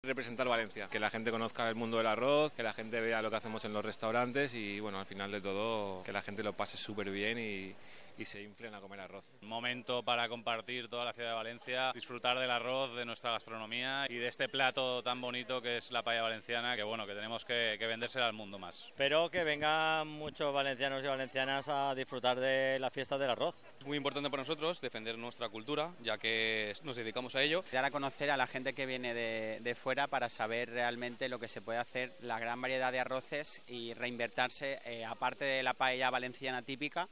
Representar Valencia, que la gente conozca el mundo del arroz, que la gente vea lo que hacemos en los restaurantes y bueno, al final de todo, que la gente lo pase súper bien y se inflen a comer arroz. Un momento para compartir toda la ciudad de Valencia, disfrutar del arroz, de nuestra gastronomía y de este plato tan bonito que es la paella valenciana, que bueno, que tenemos que vendérsela al mundo más. Espero que vengan muchos valencianos y valencianas a disfrutar de la fiesta del arroz. Es muy importante para nosotros defender nuestra cultura, ya que nos dedicamos a ello. Dar a conocer a la gente que viene de fuera para saber realmente lo que se puede hacer, la gran variedad de arroces y reinvertirse, aparte de la paella valenciana típica,